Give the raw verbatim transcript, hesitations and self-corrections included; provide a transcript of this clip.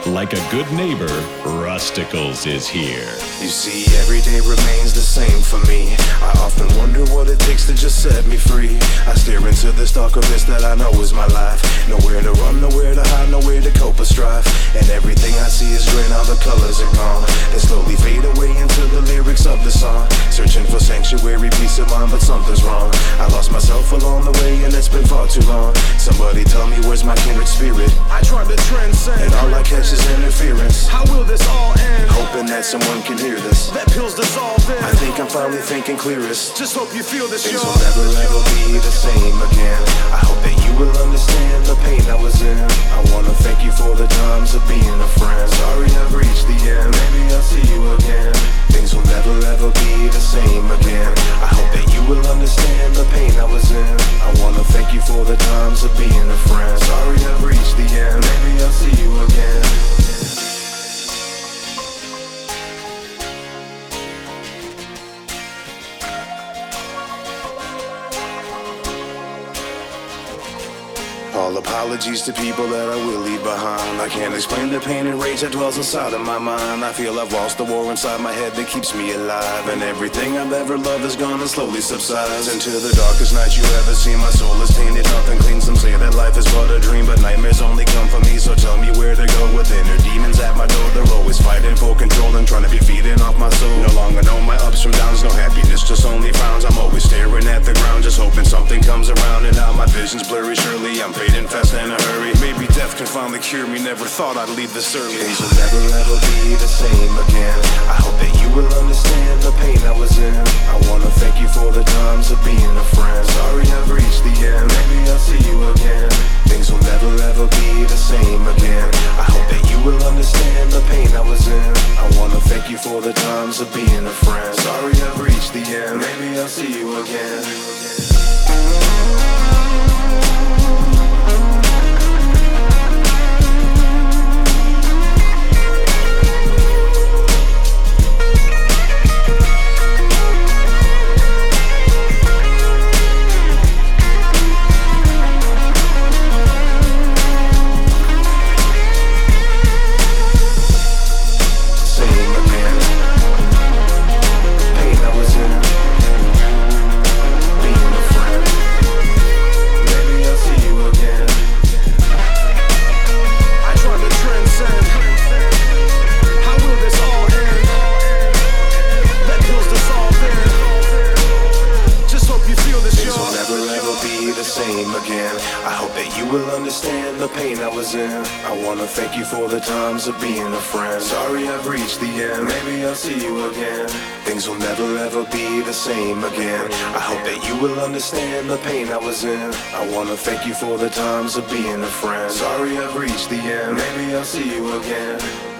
Like a good neighbor, Rusticles is here. You see, every day remains the same for me. I often wonder what it takes to just set me free. I stare into this dark abyss that I know is my life. Nowhere to run, nowhere to hide, nowhere to cope or strive. And everything I see is gray, now the colors are gone. They slowly fade away into the lyrics of the song. Searching for sanctuary, peace of mind, but something's wrong. I lost myself along the way and it's been far too long. Somebody tell me where's my kindred spirit. I try to transcend, and all I catch is interference. How will this all end? Hoping that someone can hear this. That pill's dissolving. I think I'm finally thinking clearest. Just hope you feel this. Things will never ever be the same again. I hope that you will understand the pain I was in. I wanna thank you for the times of being a friend. Sorry I've reached the end. Maybe I'll see you again. Things will never ever be the same again. I hope that you will understand the pain I was in. I wanna thank you for the times of being a friend. Sorry I've reached the end. Maybe I'll see you again. All apologies to people that I will leave behind. I can't explain the pain and rage that dwells inside of my mind. I feel I've lost the war inside my head that keeps me alive. And everything I've ever loved is gone and slowly subsides into the darkest night you ever seen. My soul is tainted, nothing clean. Some say that life is but a dream, but nightmares only come for me. So tell me where to go with inner demons at my door. They're always fighting for control and trying to be feeding off my soul. No longer know my ups from downs, no happiness, just only frowns. I'm always staring at the ground, just hoping something comes around. And now my vision's blurry, surely I'm fading fast in a hurry. Maybe death can finally cure me. Never thought I'd leave this early. Things will never ever be the same again. I hope that you will understand the pain I was in. I wanna thank you for the times of being a friend. Sorry I've reached the end. Maybe I'll see you again. Things will never ever be the same again. I hope that you will understand the pain I was in. I wanna thank you for the times of being a friend. Sorry I've reached the end. Maybe I'll see you again. I wanna thank you for the times of being a friend. Sorry I've reached the end. Maybe I'll see you again. Things will never ever be the same again. I hope that you will understand the pain I was in. I wanna thank you for the times of being a friend. Sorry I've reached the end. Maybe I'll see you again.